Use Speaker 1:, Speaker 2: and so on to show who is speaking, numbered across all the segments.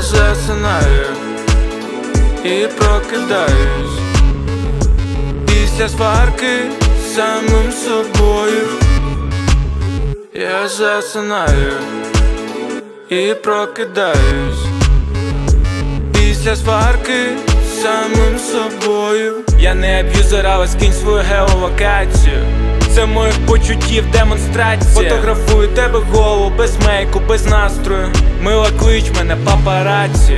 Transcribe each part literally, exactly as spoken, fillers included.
Speaker 1: засинаю і прокидаюсь після сварки з самим собою. Я засинаю і прокидаюсь після сварки з самим собою. Я не аб'юзер, але скинь свою геолокацію. Це моїх почуттів демонстрація. Фотографую тебе голу, без мейку, без настрою. Мила, клич мене папараці.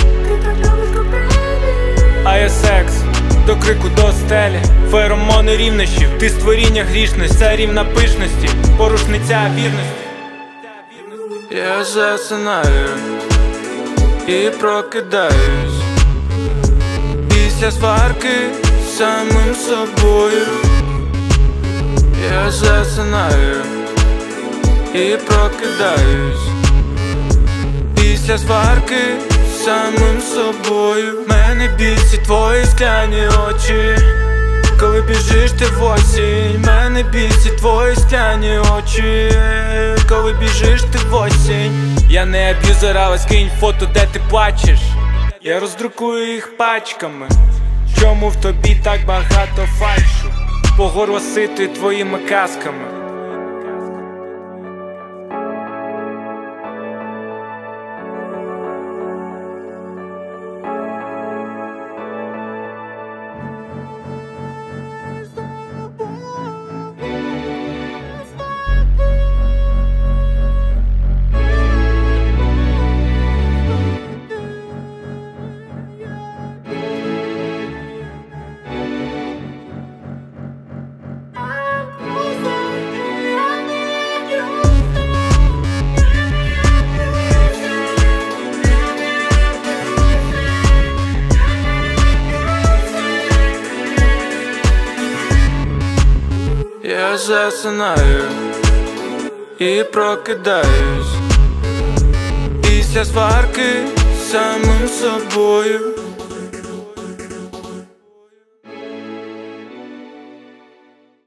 Speaker 1: А я секс, до крику, до стелі. Феромони рівнощів, ти створіння грішності. Це рівна пишності, порушниця вірності. Я засинаю і прокидаюсь після сварки з самим собою. Я засинаю і прокидаюсь після сварки з самим собою. Мене бісять твої скляні очі, коли біжиш ти в осінь. Мене бісять твої скляні очі, коли біжиш ти в осінь. Я не аб'юзер, але скинь фото, де ти плачеш. Я роздрукую їх пачками. Чому в тобі так багато фальшу? По горло ситий твоїми казками. Я засинаю і прокидаюсь після сварки з самим собою.